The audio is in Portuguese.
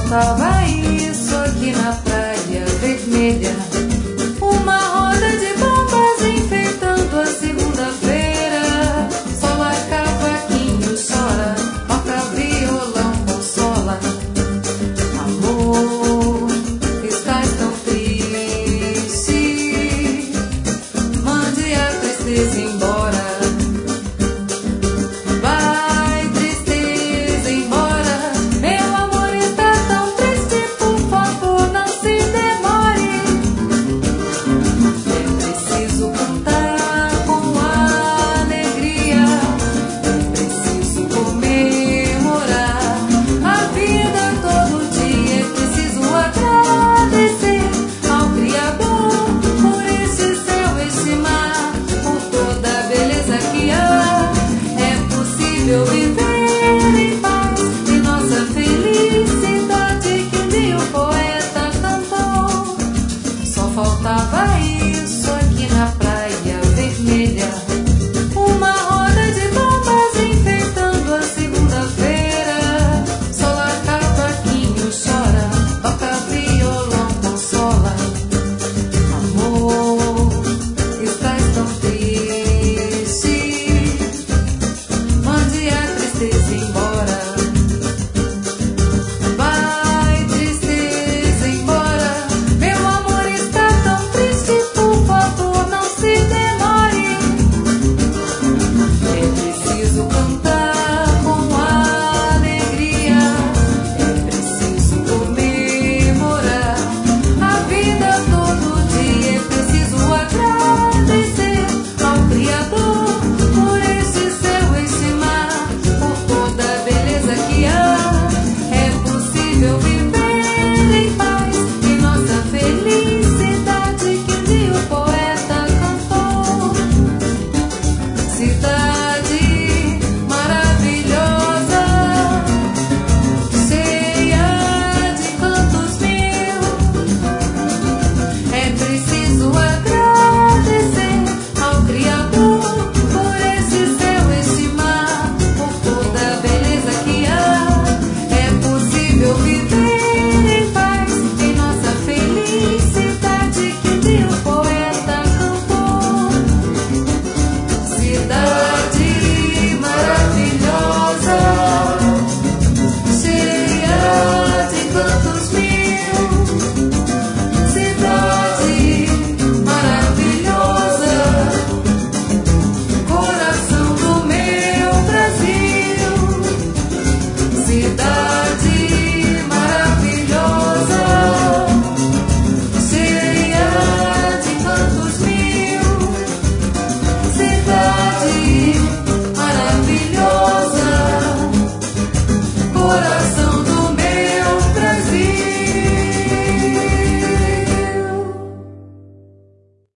faltava isso aqui na Praia Vermelha. Uma roda de bombas enfeitando a segunda-feira. Sola, cavaquinho chora, toca violão, consola. Amor, estás tão triste, mande a tristeza embora. Vai, tristeza, embora. Meu amor está tão triste, por favor, não se demore. É preciso cantar com alegria, é preciso comemorar a vida todo dia. É preciso agradecer ao Criador por este céu, este mar, por toda a beleza que há. É possível viver